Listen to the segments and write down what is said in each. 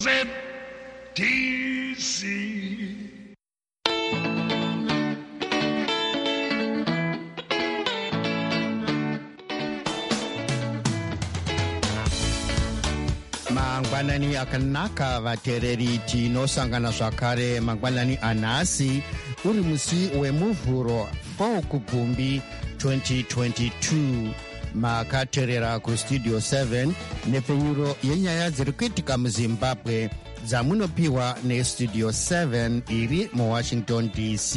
ZTC. Mangwanani akanaka vateereri tinosangana zvakare mangwanani anhasi uri musi wemuvhuro 4 Kupumbi 2022. Makateerera kustudio 7 nepfenyuro yenyaya dziri kuitika muzimbabwe dzamunopiwa nestudio 7 iri muwashington DC.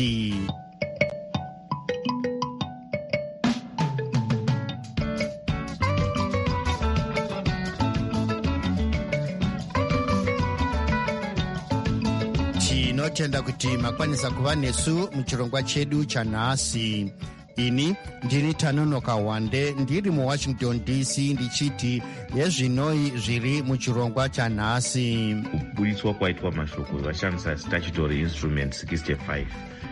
Tinotenda kuti makwanisa kuva nesu muchirongwa chedu chanhasi. Ini ndini Tanonoka Wande ndiri muwashington DC ndichiti yezvinoi zviri muchirongwa chanhasi. Kubudiswa kwaitwa mashoko vashandisa statutory instrument 65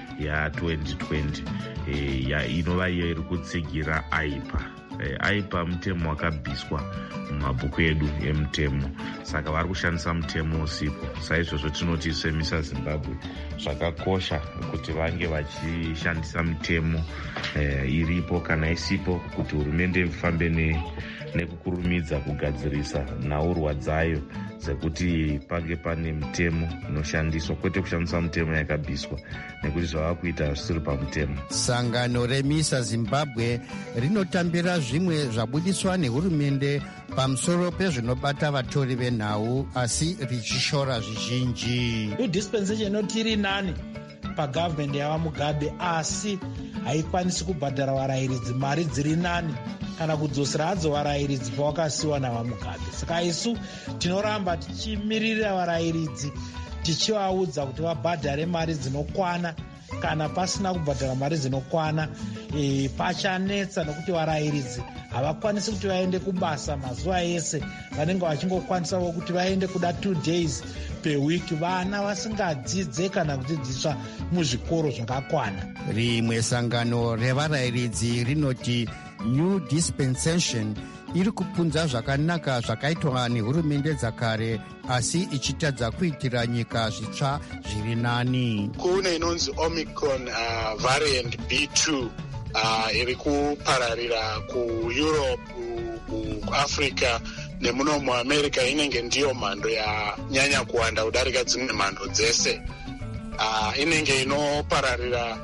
ya2020 inova iyo iri kutsigira aipa mutemo wakabviswa mumabhuku edu emutemo, saka vari kushandisa mutemo usipo. Saizvozvo tinoti semisa Zimbabwe zvakakosha kuti vange vachishandisa mitemo iripo kana isipo, kuti hurumende ifambe nekukurumidza kugadzirisa nhaurwa dzayo dzekuti pange pane mitemo inoshandiswa, kwete kushandisa mitemo yakabviswa nekuti zvava kuita zvisiri pamutemo. Sangano remisa Zimbabwe rinotambira zvimwe zvabudiswa nehurumende pamusoro pezvinobata vatori venhau, asi richishora zvizhinji. Dispensation inoti iri nani pagavhmendi yava Mugabe, asi haikwanisi kubhadhara varayiridzi mari dziri nani kana kudzosera hadzo varayiridzi pavakasiwa navamugabe. Saka isu tinoramba tichimirira varayiridzi tichivaudza kuti vabhadhare mari dzinokwana. Kana pasina kubhadhara mari dzinokwana pachanetsa, nekuti varayiridzi havakwanisi kuti vaende kubasa mazuva ese. Vanenge vachingokwanisawo kuti vaende kuda 2 days per week, vana vasingadzidze kana kudzidziswa muzvikoro zvakakwana. Rimwe sangano revarayiridzi rinoti New Dispensation iri kupunza zvakanaka zvakaitwa nehurumende dzakare, asi ichitadza kuitira nyika zvitsva zviri nani. Kune inonzi Omicron variant B2 iri kupararira kuEurope, kuAfrica nemuno muAmerica. Inenge ndiyo mhando yanyanya kuwanda kudarika dzimwe mhando dzese. Inenge inopararira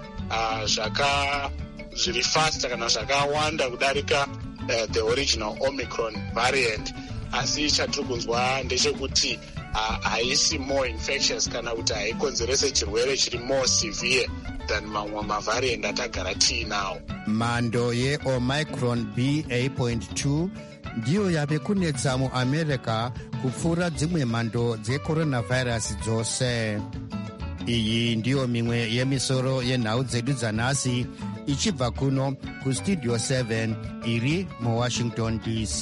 zviri fasta kana zvakawanda kudarika the original Omicron variant, asi chatiri kunzwa ndechekuti haisi more infectious kana kuti haikonzerese chirwere chiri more severe than mamwe mavariant atagara tiinawo. Mhando yeOmicron BA.2 ndiyo yave kunetsa muAmerica kupfuura dzimwe mhando dzecoronavirus dzose. Iyi ndiyo mimwe yemisoro yenhau dzedu dzanhasi, ichibva kuno kustudio 7 iri muwashington DC.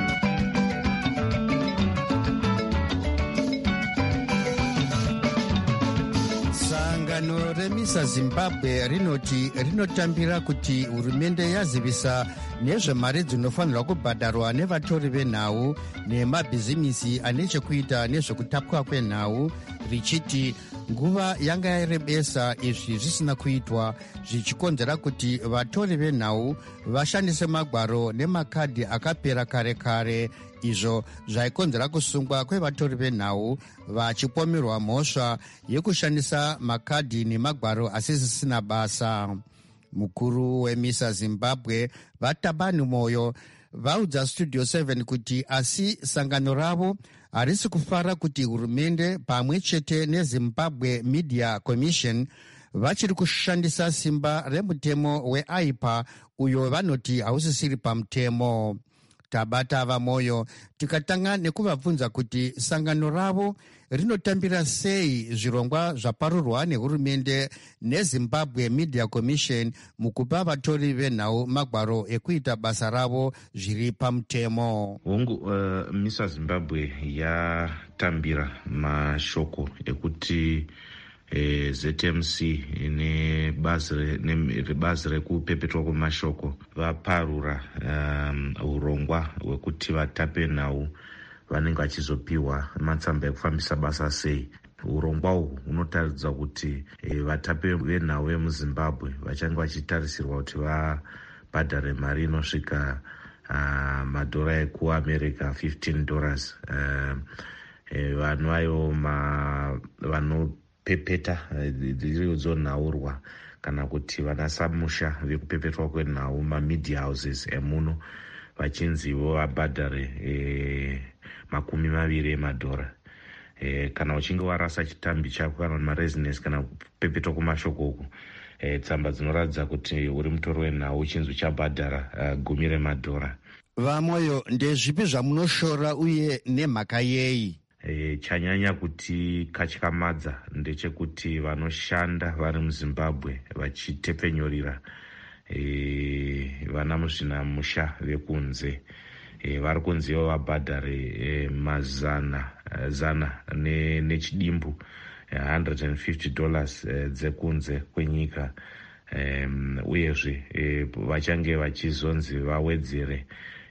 Sangano remisa Zimbabwe rinoti rinotambira kuti hurumende yazivisa nezvemari dzinofanirwa kubhadharwa nevatori venhau nemabhizimisi ane chekuita nezvekutapwa kwenhau, richiti nguva yanga yarebesa izvi zvisina kuitwa, zvichikonzera kuti vatori venhau vashandise magwaro nemakadhi akapera kare kare, izvo zvaikonzera kusungwa kwevatori venhau vachipomerwa mhosva yekushandisa makadhi nemagwaro asisina basa. Mukuru wemisa Zimbabwe Vatabani Moyo vaudza studio 7 kuti asi sangano ravo harisi kufara kuti hurumende pamwe chete neZimbabwe Media Commission vachiri kushandisa simba remutemo weAIPA uyo vanoti hausisiri pamutemo. Tabata Vamoyo tikatanga nekuvabvunza kuti sangano ravo rinotambira sei zvirongwa zvaparurwa nehurumende neZimbabwe Media Commission mukupa vatori venhau magwaro ekuita basa ravo zviri pamutemo. Misa Zimbabwe yatambira mashoko ekuti ZMC nebazi rekupepetwa kwemashoko vaparura urongwa hwekuti vatape nhau vanenge vachizopiwa matsamba ekufambisa basa sei. Urongwa uhu hunotaridza kuti vatapi venhau vemuzimbabwe vachange vachitarisirwa kuti vabhadhare mari inosvika madhora ekuamerica $15. Vanhu vayo vanopepeta dziridzo nhaurwa kana kuti vanasamusha vekupepetwa kwenhau mamedia houses emuno vachinzivo vabhadhare $20 kana uchinge warasa chitambi chako kana maresidence kana kupepetwa kumashoko uku, tsamba dzinoratidza kuti uri mutori wenhau uchinzi uchabhadhara $10. Vamoyo, ndezvipi zvamunoshora uye nemhaka yei? Chanyanya kuti katyamadza ndechekuti vanoshanda vari muzimbabwe vachitepenyorera vana muzvinamusha vekunze vari kunzivo vabhadhare zana nechidimbu $150 dzekunze kwenyika. Uyezve vachange vachizonzi vawedzere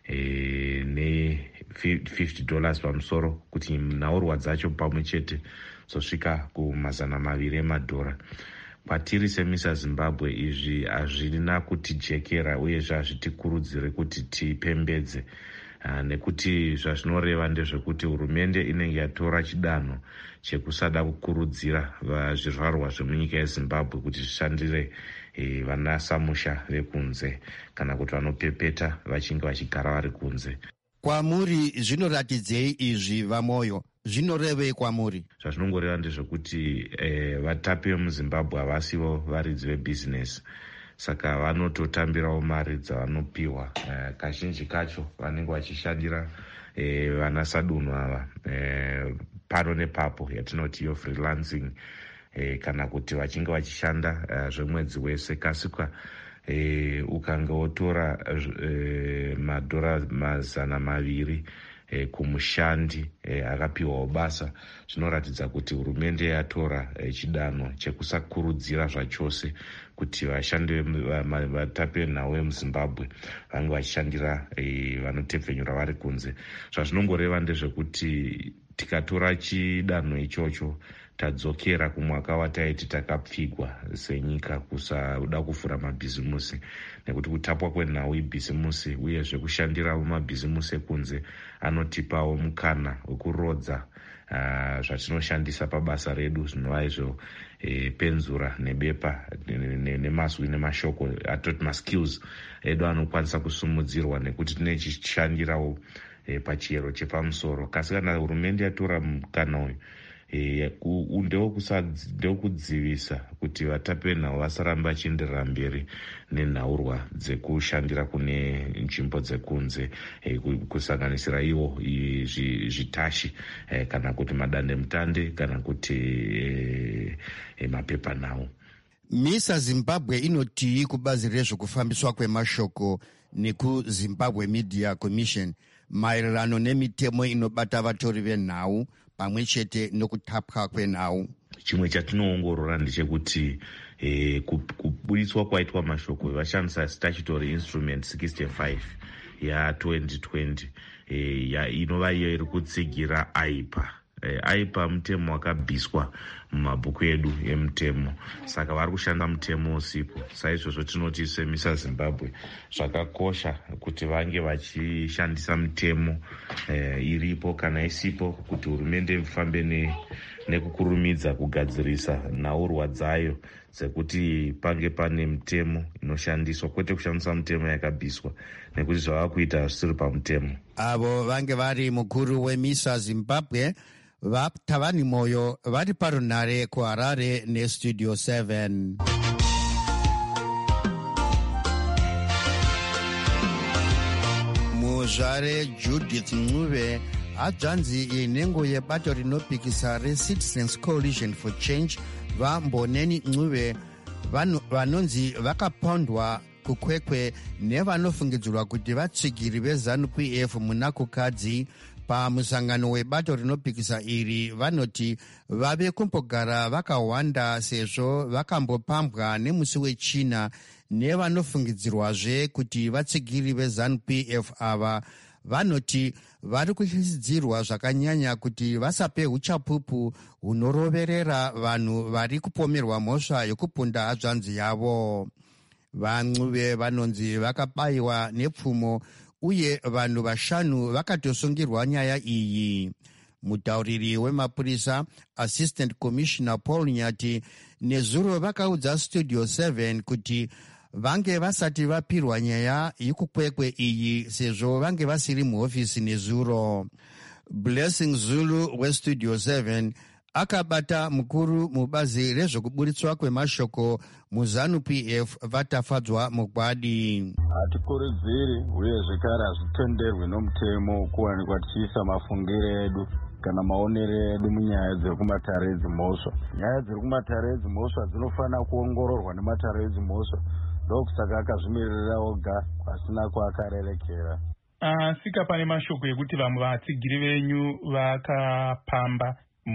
$50 pamusoro kuti nhaurwa dzacho pamwe chete zosvika $200. Kwatiri semisa Zimbabwe izvi hazvina kutijekera uyezve hazvitikurudzire kuti tipembedze, nekuti zvazvinoreva ndezvekuti hurumende inenge yatora chidanho chekusada kukurudzira zvizvarwa zvemunyika yeZimbabwe kuti zvishandire vanasamusha vekunze kana kuti vanopepeta vachinge vachigara vari kunze. Kwamuri zvinoratidzei izvi Vamoyo? Zvinorevei kwamuri? Zvazvinongoreva ndezvekuti vatapi vemuzimbabwe havasivo varidzi vebhizinesi, saka vanototambirawo mari dzavanopiwa. Kazhinji kacho vanenge vachishandira vanasadunhu ava pano nepapo yatinoti yo freelancing, kana kuti vachinge vachishanda zvemwedzi wese. Kasika ukange wotora madhora $200 kumushandi akapiwawo basa, zvinoratidza kuti hurumende yatora chidanho chekusakurudzira zvachose kuti vashandi vatapi venhau vemuzimbabwe vange vachishandira vanotepfenyura vari kunze. Zvazvinongoreva ndezvekuti tikatora chidanho ichocho tadzokera kumwaka wataiti takapfigwa senyika kusada kuvhura mabhizimusi, nekuti kutapwa kwenhau ibhizimusi uyezve kushandira mumabhizimusi ekunze anotipawo mukana wekurodza zvatinoshandisa pabasa redu, zvinova izvo penzura nebepa nemaswi nemashoko atoti maskills edu anokwanisa kusumudzirwa nekuti tinechishandirawo pachiyero chepamusoro. Kasi kana hurumende yatora mukana uyu ndewekudzivisa kuti vatapi venhau vasaramba vachienderera mberi nenhaurwa dzekushandira kune nzvimbo dzekunze, kusanganisira iwo zvitashi kana kuti madandemutande kana kuti mapepanhau. Misa Zimbabwe inotii kubazi rezvokufambiswa kwemashoko nekuZimbabwe Media Commission maererano nemitemo inobata vatori venhau pamwe chete nokutapwa kwenhau? Chimwe chatinoongorora ndechekuti kubudiswa kwaitwa mashoko vashandisa statutory instrument 65 ya2020 inova iyo iri kutsigira aipa mutemo wakabviswa mumabhuku edu emutemo, saka vari kushandisa mutemo usipo. Saizvozvo tinoti semisa Zimbabwe zvakakosha kuti vange vachishandisa mutemo iripo kana isipo, kuti hurumende ifambe nekukurumidza kugadzirisa nhaurwa dzayo dzekuti pange pane mutemo inoshandiswa, kwete kushandisa mutemo yakabviswa, nekuti zvava kuita zvisiri pamutemo. Avo vange vari mukuru wemisa Zimbabwe vaTavani Moyo vari parunhare kuHarare neStudio 7. Muzvare Judith Ncube, hadzvanzi yenhengo yebato rinopikisa reCitizens Coalition for Change vaMboneni Ncube vanonzi vakapondwa kukwekwe nevanofungidzirwa kuti vatsigiri veZANU-PF muna kukadzi pamusangano webato rinopikisa iri. Vanoti vave kumbogara vakawanda sezvo vakambopambwa nemusi wechina nevanofungidzirwazve kuti vatsigiri veZANU-PF ava. Vanoti vari kushisidzirwa zvakanyanya kuti vasape uchapupu hunoroverera vanhu vari kupomerwa mhosva yokupunda hanzvanzi yavo. Van'uve vanonzi vakabayiwa nepfumo uye vanhu 5 vakatosungirwa nyaya iyi. Mutauriri wemapurisa Assistant Commissioner Paul Nyati nezuro vakaudza Studio 7 kuti vange vasati vapirwa nyaya yekukwekwe iyi sezvo vange vasiri muhofisi nezuro. Blessing Zulu weStudio 7 akabata mukuru mubazi rezvekuburitswa kwemashoko muZANU PF vatafadzwa mugwadi. Hatikurudziri uye zvekare hazvitenderwi nomutemo kuwanikwa tichiisa mafungiro edu kana maonero edu munyaya dzekumatare edzimhosva. Nyaya dziri kumatare edzimhosva dzinofanira kuongororwa nematare edzimhosva, ndokusaka akazvimirira oga pasina kwakarerekera. Sika pane mashoko ekuti vamwe vatsigiri venyu vakapamba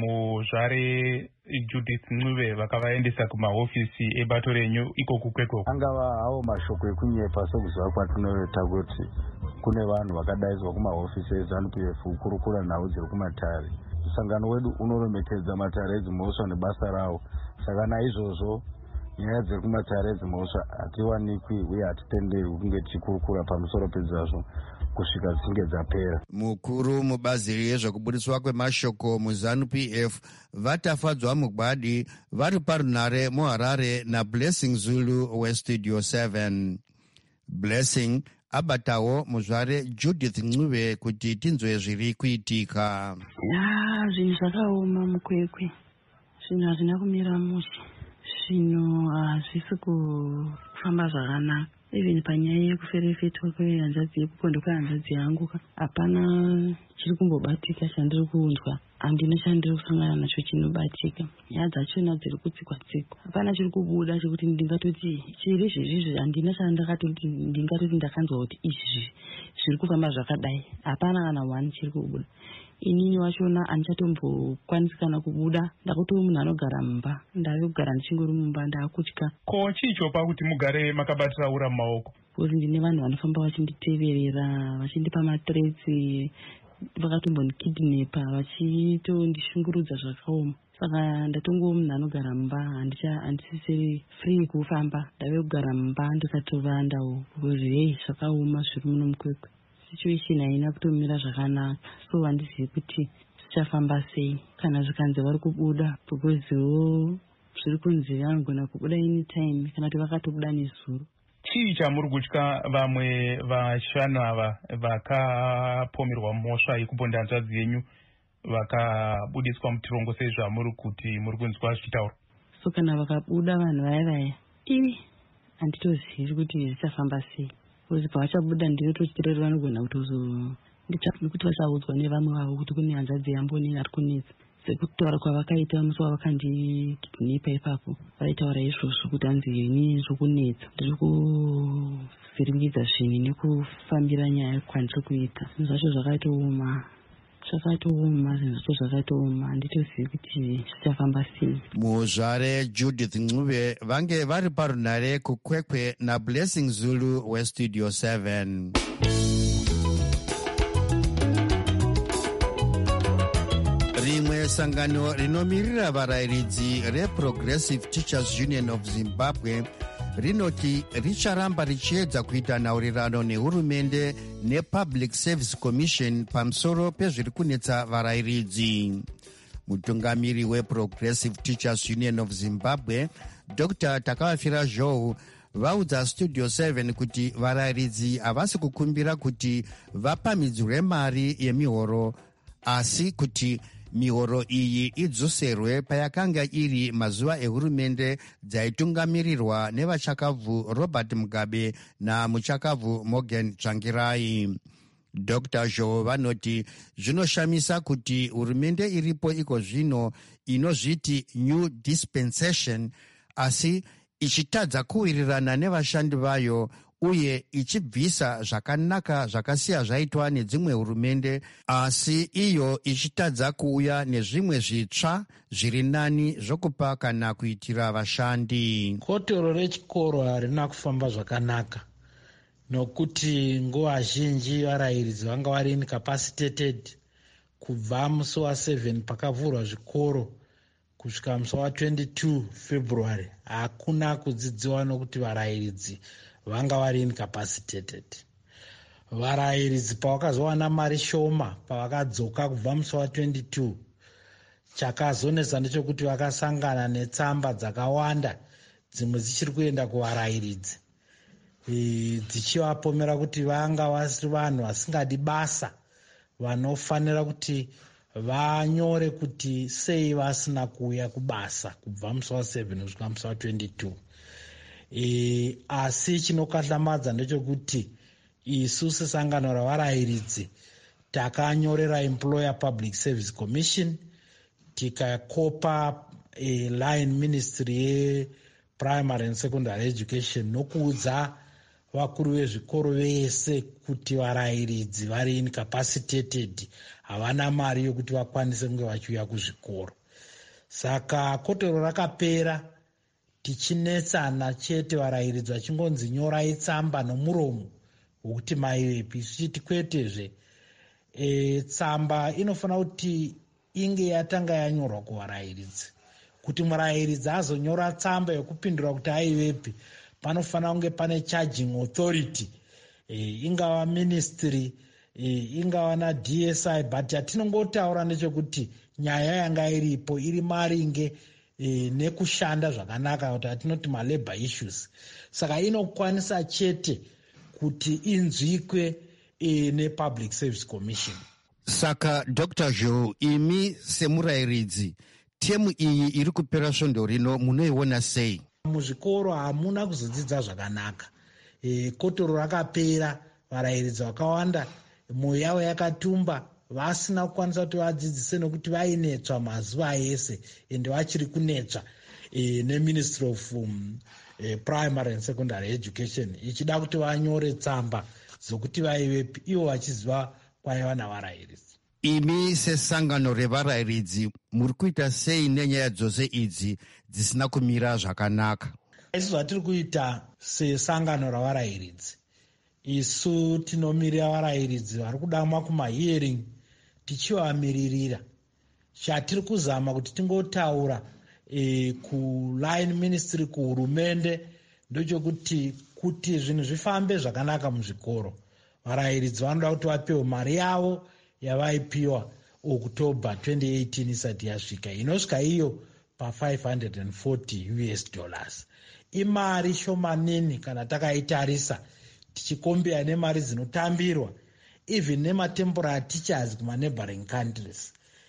muzvare Judith Ncube vakavaendesa kumahofisi ebato renyu ikoku kwekoko. Angava hawo mashoko ekunyepa sokuziva kwatinoita kuti kune vanhu vakadaidzwa kumahofisi eZANU PF kukurukura nhau dziri kumatare. Musangano wedu unoremekedza matare edzimhosva nebasa rawo. Saka naizvozvo nyaya dziri kumatare edzimhosva hatiwanikwi uye hatitenderwi kunge tichikurukura pamusoro pedzazvo kusvika dzinge dzapera. Mukuru mubazi rezvekuburitswa kwemashoko muZANU PF vatafadzwa mugwadi vari parunare muHarare naBlessing Zulu weStudio 7. Blessing abatawo muzvare Judith Ncube kuti tinzwe zviri kuitika. Zvinhu zvakaoma mukwekwe, zvinhu hazvina kumira mushe, zvinhu hazvisi kufamba zvakanaka. Even panyaya yekuferefetwa kwehanzvadzi yekupondo kwehanzvadzi yangu hapana chiri kumbobatika chandiri kuunzwa. Handina chandiri kusangana nacho chinobatika. Nyaya dzachona dziri kutsikwa-tsikwa. Hapana chiri kubuda chekuti ndingatoti chiri izvi handina chandakatoti ndingatoti ndakanzwa kuti izvi zviri kufamba zvakadai. Hapana kana one chiri kubuda. Inini wachona handichatombokwanisi kana kubuda. Ndakuti munhu anogara mumba. Ndave kugara ndichingori mumba ndakutya. Ko chicho pakuti mugare makabatira ura mumaoko? Kuti ndine vanhu vanofamba vachinditeverera, vachindipa matretsi, vakatombondikidhinepa, vachitondishungurudza zvakaoma. Saka ndatongowo munhu anogara mumba, handisisiri free kufamba. Ndave kugara mumba ndikatovandawo kuti hei zvakaoma zviri muno mukwekwe. Situation haina kutomira zvakanaka, so handizivi kuti zvichafamba sei kana zvikanzi vari kubuda, because zviri kunzi vanogona kubuda anytime kana kuti vakatobuda nezuro. Chii chamuri kutya vamwe vashanu ava vakapomerwa mhosva yekuponda hanzvadzi yenyu vakabudiswa mutirongo sezvamuri kuti muri kunzwa zvichitaura? So kana vakabuda vanhu vaya ivi handitozivi kuti zvichafamba sei. Kuti pavachabuda ndinotochiterero vanogona kuti vachaudzwa nevamwe vavo kuti kune hanzvadzi yamboni ari kunetsa. Sekutaura kwavakaita musi wavakandikidhinepa ipapo, vaitaura izvozvo kuti hanzi ini zvokunetsa, ndiri kuvhiringidza zvinhu nekufambira nyaya kwandiri kuita. Zvinhu zvacho zvakaitooma, zvinhu zvacho zvakaitooma, handitozivi kuti zvichafamba sei. Muzvare Judith Ncube vange vari parunare kukwekwe naBlessing Zulu weStudio 7. Rimwe sangano rinomirira varayiridzi reProgressive Teachers Union of Zimbabwe rinoti richaramba richiedza kuita nhaurirano nehurumende nePublic Service Commission pamusoro pezviri kunetsa varayiridzi. Mutungamiri weProgressive Teachers Union of Zimbabwe Dr. Takavafira Zhou vaudza Studio 7 kuti varayiridzi havasi kukumbira kuti vapamidzwe mari yemihoro, asi kuti mihoro iyi idzoserwe payakanga iri mazuva ehurumende dzaitungamirirwa nevachakabvu Robert Mugabe namuchakabvu Morgan Tsvangirai. Dr. Zhou vanoti zvinoshamisa kuti hurumende iripo iko zvino inozviti New Dispensation asi ichitadza kuwirirana nevashandi vayo uye ichibvisa zvakanaka zvakasiya zvaitwa nedzimwe hurumende, asi iyo ichitadza kuuya nezvimwe zvitsva zviri nani zvokupa kana kuitira vashandi. Kotoro rechikoro harina kufamba zvakanaka. nokuti nguva zhinji varayiridzi vanga vari incapacitated. Kubva musi wa7 pakavhurwa zvikoro kusvika musi wa22 February hakuna kudzidziwa nokuti varayiridzi vanga vari incapacitated. Varayiridzi pavakazowana mari shoma pavakadzoka kubva musi wa22, chakazonetsa ndechekuti vakasangana netsamba dzakawanda dzimwe dzichiri kuenda kuvarayiridzi dzichivapomera kuti vanga vasiri vanhu vasingadi basa, vanofanira kuti vanyore kuti sei vasina kuuya kubasa kubva musi wa7 kusvika musi wa22. Asi chinokatlamadza ndechekuti isu sesangano ravarayiridzi takanyorera Employer Public Service Commission, tikakopa line ministry yeprimary and secondary education nokuudza vakuru vezvikoro vese kuti varayiridzi vari incapacitated, havana mari yokuti vakwanise kunge vachiuya kuzvikoro. Saka kotoro rakapera tichinetsana chete, varayiridzi vachingonzi nyorai tsamba nomuromo wokuti maivepi. Tichiti kwetezve, tsamba inofanira kuti inge yatanga yanyorwa kuvarayiridzi. Kuti murayiridzi azonyora tsamba yokupindura kuti aivepi, panofanira kunge pane charging authority, ingava ministry, ingava naDSI, but yatinongotaura ndechekuti nyaya yanga iripo iri maringe nekushanda zvakanaka, kuti hatinoti malabor issues. Saka inokwanisa chete kuti inzwikwe nePublic Service Commission. Saka Dr. Joe, imi semurayiridzi, temu iyi iri kupera svondo rino munoiona sei? Muzvikoro hamuna kuzodzidza zvakanaka. Kotoro rakapera, varayiridzi vakawanda mwoyo yavo yakatumba, vasina kukwanisa kuti vadzidzise nokuti vainetsva mazuva ese, ende vachiri kunetsva neMinistry of Primary and Secondary Education ichida kuti vanyore tsamba dzokuti vaivepi, ivo vachiziva kwaiva navarayiridzi. Imi sesangano revarayiridzi muri kuita sei nenyaya dzose idzi dzisina kumira zvakanaka? Isu zvatiri kuita sesangano ravarayiridzi, isu tinomirira varayiridzi vari kudamwa kumahearing tichivamiririra. Chatiri kuzama kuti tingotaura kuline ministry, kuhurumende, ndochokuti kuti zvinhu zvifambe zvakanaka muzvikoro, varayiridzi vanoda kuti vapiwe mari yavo yavaipiwa October 2018 isati yasvika, inosvika iyo pa$540. Imari shomanini kana takaitarisa tichikombera nemari dzinotambirwa even nematemporary teachers kumaneighboring countries.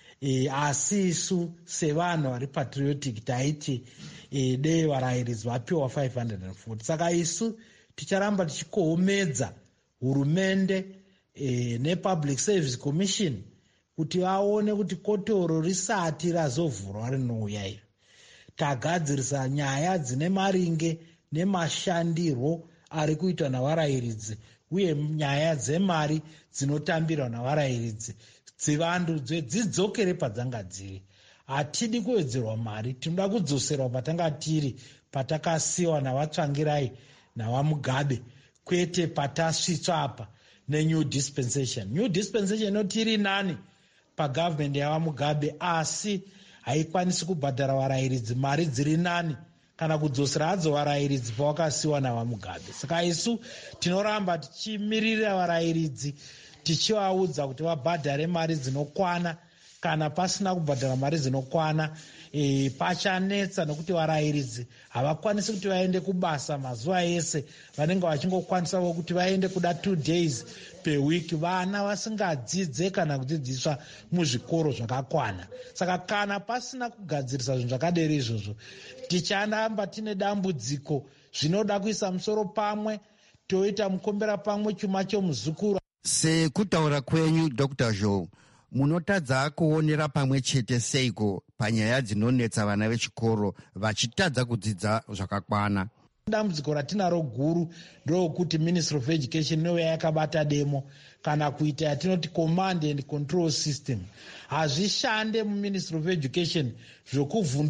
Asi isu sevanhu vari patriotic taiti dei varayiridzi vapiwa 540. Saka isu ticharamba tichikohomedza hurumende nePublic Service Commission kuti vaone kuti kotoro risati razovhurwa rinouya iyo, tagadzirisa nyaya dzine maringe nemashandirwo ari kuitwa navarayiridzi uye nyaya dzemari dzinotambirwa navarayiridzi dzivandudzwe, dzidzokere padzanga dziri. Hatidi kuwedzerwa mari, tinoda kudzoserwa patanga tiri, patakasiyiwa navatsvangirai navamugabe, kwete patasvitsva apa neNew Dispensation. New Dispensation inoti iri nani pagavhmendi yavamugabe, asi haikwanisi kubhadhara varayiridzi mari dziri nani kana kudzosera hadzo varayiridzi pavakasiyiwa navamugabe. Saka isu tinoramba tichimirira varayiridzi tichivaudza kuti vabhadhare mari dzinokwana. Kana pasina kubhadhara mari dzinokwana, pachanetsa nokuti varayiridzi havakwanisi kuti vaende kubasa mazuva ese, vanenge vachingokwanisa kuti vaende kuda 2 days per week, vana vasingadzidze kana kudzidziswa muzvikoro zvakakwana. Saka kana pasina kugadzirisa zvinhu zvakadero izvozvo, ticharamba tine dambudziko. Zvinoda kuisa musoro pamwe, toita mukombera pamwe chuma chomuzukuru. Sekutaura kwenyu Dr. Joe, munotadza kuonera pamwe chete seiko panyaya dzinonetsa vana vechikoro vachitadza kudzidza zvakakwana? Dambudziko ratinaro guru ndokuti Ministry of Education nouya yakabata demo kana kuita yatinoti command and control system. Hazvishande muMinistry of Education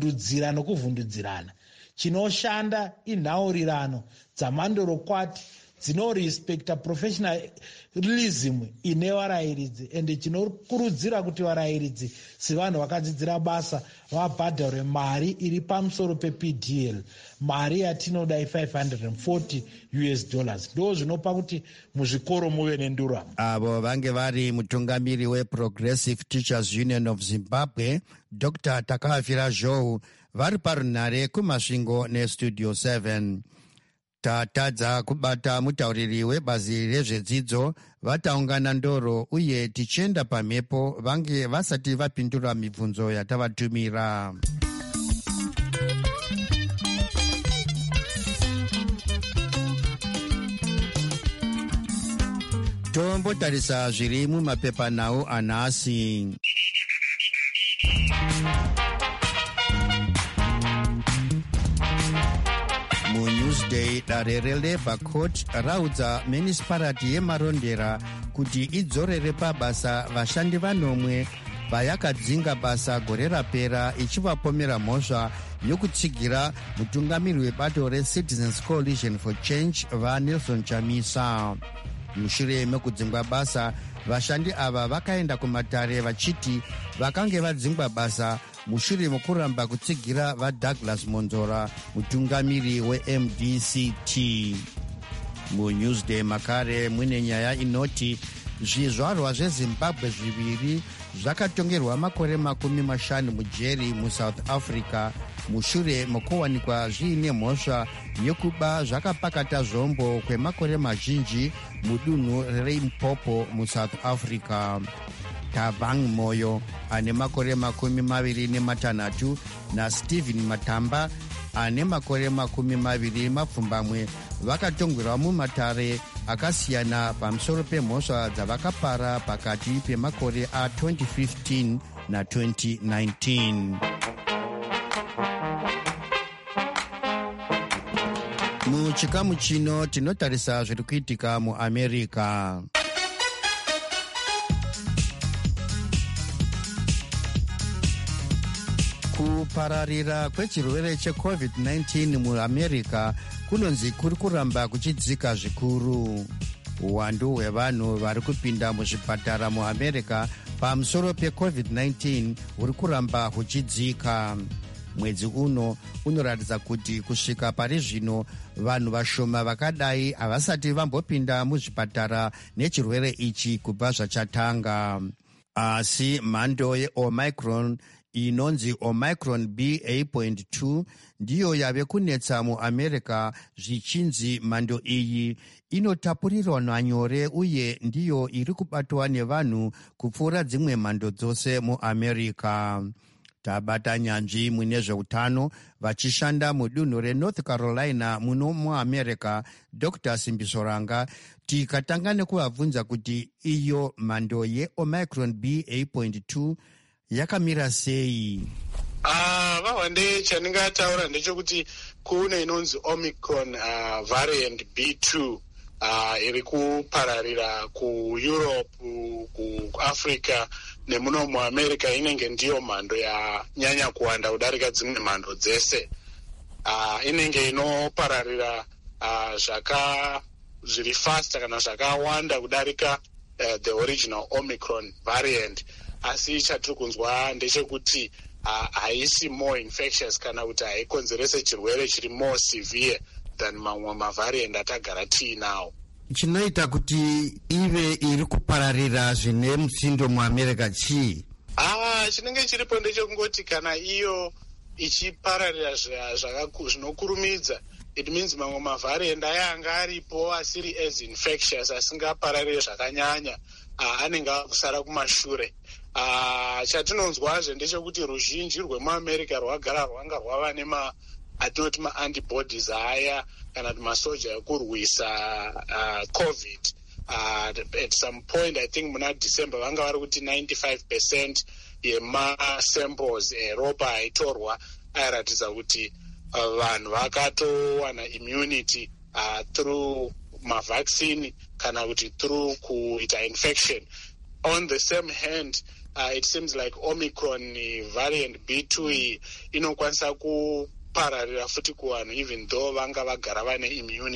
zvokuvhundudzira nokuvhundudzirana. Chinoshanda inhaurirano dzamandorokwati dzinorespecta professionalism ine varayiridzi, ende tinokurudzira kuti varayiridzi sevanhu vakadzidzira basa vabhadharwe mari iri pamusoro pePDL, mari yatinoda $540. Ndo zvinopa kuti muzvikoro muve nenduramo. Avo vange vari mutungamiri weProgressive Teachers Union of Zimbabwe, Dr. Takavira Zhou, vari parunhare kumasvingo neStudio 7. Tatadza kubata mutauriri webazi rezvedzidzo vataungana ndoro, uye tichienda pamhepo vange vasati vapindura mibvunzo yatavatumira. Tombotarisa zviri mumapepanhau anhasi. muNewsday, dare reLabour Court raudza municipality yeMarondera kuti idzorere pabasa vashandi vanomwe vayakadzinga basa gore rapera, ichivapomera mhosva yokutsigira mutungamiri webato reCitizens Coalition for Change vaNelson Chamisa. Mushure mekudzingwa basa, vashandi ava vakaenda kumatare vachiti vakange vadzingwa basa mushure mekuramba kutsigira vaDouglas Monzora, mutungamiri weMDCT. MuNewsday makare mune nyaya inoti zvizvarwa zveZimbabwe zviviri zvakatongerwa makore 50 mujeri muSouth Africa mushure mekuwanikwa zviine mhosva yokuba zvakapakata zvombo kwemakore mazhinji mudunhu reLimpopo muSouth Africa. Tavang Moyo ane makore 26 naStephen Matamba ane makore 20 vakatongerwa mumatare akasiyana pamusoro pemhosva dzavakapara pakati pemakore a2015 na2019. Muchikamu chino tinotarisa zviri kuitika muAmerica. Kupararira kwechirwere cheCovid-19 muAmerica kunonzi kuri kuramba kuchidzika zvikuru. Uwandu hwevanhu vari kupinda muzvipatara muAmerica pamusoro peCovid-19 huri kuramba huchidzika. Mwedzi uno unoratidza kuti kusvika pari zvino vanhu vashoma vakadai havasati vambopinda muzvipatara nechirwere ichi kubva zvachatanga. Asi mhando yeOmicron inonzi Omicron BA.2 ndiyo yave kunetsa muAmerica, zvichinzi mhando iyi inotapurirwana nyore uye ndiyo iri kubatwa nevanhu kupfuura dzimwe mhando dzose muAmerica. Tabata nyanzvi mune zveutano vachishanda mudunhu reNorth Carolina muno muAmerica, Dr. Simbisoranga, tikatanga nekuvabvunza kuti iyo mhando yeOmicron BA.2 yakamira sei. Vahwande chandingataura ndechekuti kune inonzi Omicron variant B2 iri kupararira kuEurope, kuAfrica nemuno muAmerica. Inenge ndiyo mhando yanyanya kuwanda kudarika dzimwe mhando dzese. Inenge inopararira zviri fasta kana zvakawanda kudarika the original Omicron variant. Asi chatiri kunzwa ndechekuti haisi more infectious kana kuti haikonzerese chirwere chiri more severe than mamwe mavariant atagara tiinawo. Chinoita kuti ive iri kupararira zvine mutsindo muAmerica chii? Chinenge chiripo ndechekungoti kana iyo ichipararira zvinokurumidza, it means mamwe mavariant ayanga aripo asiri as infectious, asingapararire zvakanyanya, anenge akusara kumashure. Chatinonzwazve ndechekuti ruzhinji rwemuAmerica rwagara rwanga rwava atinoti maantibodies aya kana kuti masoja ekurwisa COVID. At some point, I think muna December vanga vari kuti 95% yemasamples eropa aitorwa airatidza kuti vanhu vakatowana immunity through mavaccine kana kuti through kuita infection. On the same hand, it seems like Omicron variant B2 inokwanisa kupararira futi kuvanhu even though vanga vagara vane immunity.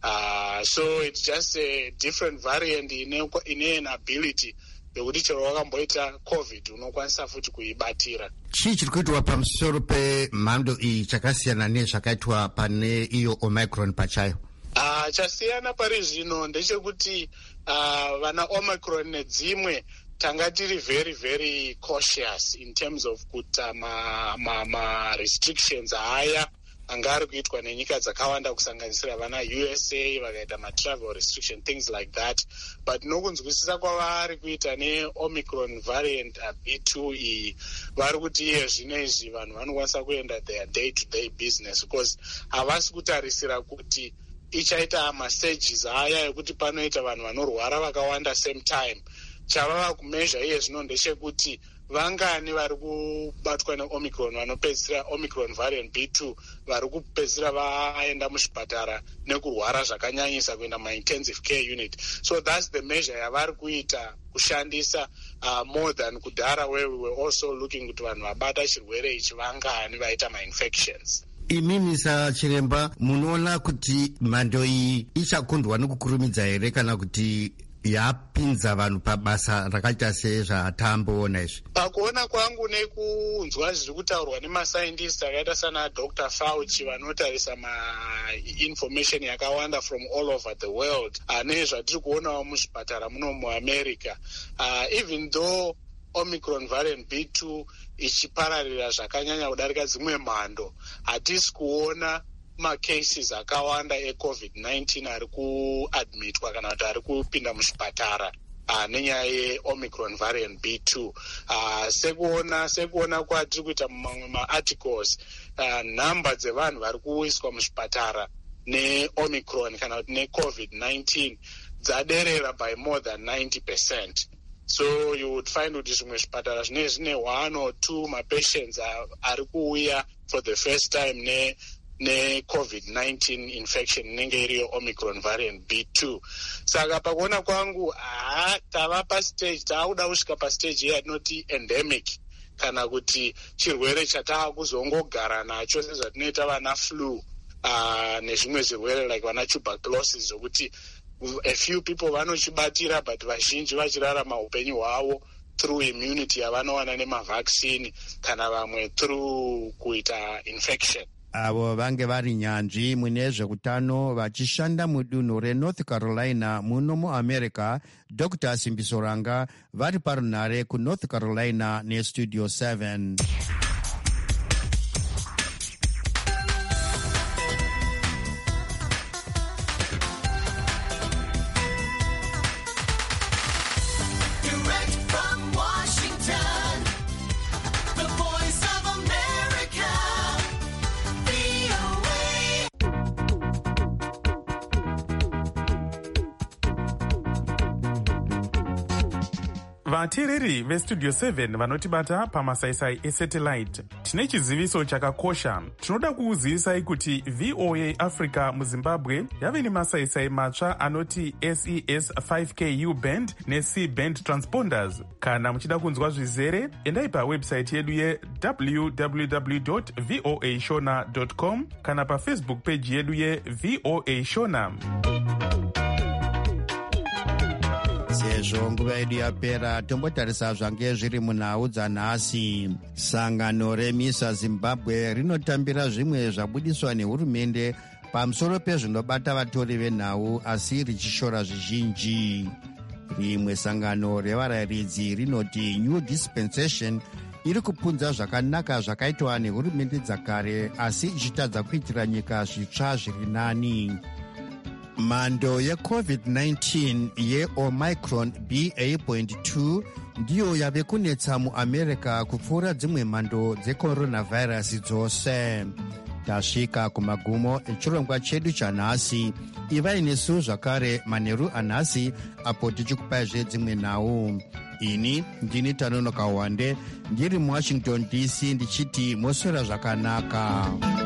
So it's just a different variant ine an ability yekuti chero wakamboita COVID unokwanisa futi kuibatira. Chii chiri kuitwa pamusoro pemhando iyi chakasiyana nezvakaitwa pane iyo Omicron pachayo? Chasiyana pari zvino ndechekuti vana Omicron nedzimwe tanga tiri very very cautious in terms of kuta ma restrictions aya anga ari kuitwa nenyika dzakawanda kusanganisira vana USA vakaita ma-travel restriction, things like that. But nokunzwisisa kwavari kuita ne-Omicron variant B2 iyi vari kuti iye zvino izvi vanhu vanokwanisa kuenda their day-to-day business because havasi kutarisira kuti ichaita masages aya ekuti panoita vanhu vanorwara vakawanda same time. Chavava kumezha iye zvino ndechekuti vangani vari kubatwa neOmicron vanopedzisira Omicron variant B2 vari kupedzisira vaenda muzvipatara nekurwara zvakanyanyisa kuenda ma-intensive care unit. So that's the measure yavari kuita kushandisa more than kudhara where we were also looking kuti vanhu vabata chirwere ichi vangani vaita ma-infections. Imimi Chiremba, munoona kuti mhando iyi ichakundwa nekukurumidza here kana kuti yapinza vanhu pabasa rakaita sezvatamboona izvi? Pakuona kwangu nekunzwa zviri kutaurwa nemascientists akaita sana Dr. Fauci vanotarisa ma-information yakawanda from all over the world nezvatiri kuonawo muzvipatara muno muAmerica, even though Omicron variant B2 ichipararira zvakanyanya kudarika dzimwe mhando, hatisi kuona ma-cases akawanda e-COVID-19 ari kuadmitwa kana kuti ari kupinda muzvipatara nenyaya ye-Omicron variant B2. Sekuona kwatiri kuita mumamwe ma-articles, nhamba dzevanhu vari kuiswa muzvipatara ne-Omicron kana kuti ne-COVID-19 dzaderera by more than 90%. So you would find kuti zvimwe zvipatara zvine 1 or 2 ma-patients ari kuuya for the first time ne-COVID-19 infection inenge iriyo Omicron variant B2. Saka pakuona kwangu tava pastage, taakuda kusvika pastage yatinoti endemic kana kuti chirwere chatava kuzongogara nacho sezvatinoita vana flu nezvimwe zvirwere like vana tuberculosis zvokuti a few people vanochibatira but vazhinji vachirarama upenyu hwavo through immunity yavanowana nemavaccine kana vamwe through kuita infection. Avo vange vari nyanzvi mune zvekutano vachishanda mudunhu reNorth Carolina muno muAmerica, Dr. Simbiso Ranga vari parunhare kuNorth Carolina neStudio 7. Vateereri veStudio 7 vanotibata pamasaisai esatellite, tine chiziviso chakakosha. Tinoda kukuzivisai kuti VOA Africa muZimbabwe yave nemasaisai matsva anoti SES 5Ku band neC band transponders. Kana muchida kunzwa zvizere, endai pawebsite yedu ye www.voashona.com kana pafacebook page yedu ye-VOA Shona. Sezvo nguva yedu yapera, tombotarisa zvange zviri munhau dzanhasi. Sangano reMISA Zimbabwe rinotambira zvimwe zvabudiswa nehurumende pamusoro pezvinobata vatori venhau asi richishora zvizhinji. Rimwe sangano revarayiridzi rinoti New Dispensation iri kupunza zvakanaka zvakaitwa nehurumende dzakare asi ichitadza kuitira nyika zvitsva zviri nani. Mhando yeCovid-19 yeOmicron BA.2 ndiyo yave kunetsa muAmerica kupfuura dzimwe mhando dzecoronavirus dzose. Tasvika kumagumo echirongwa chedu chanhasi. Ivai nesu zvakare manheru anhasi apo tichikupaizve dzimwe nhau. Ini ndini Tanonoka Wande ndiri muWashington DC ndichiti moswera zvakanaka.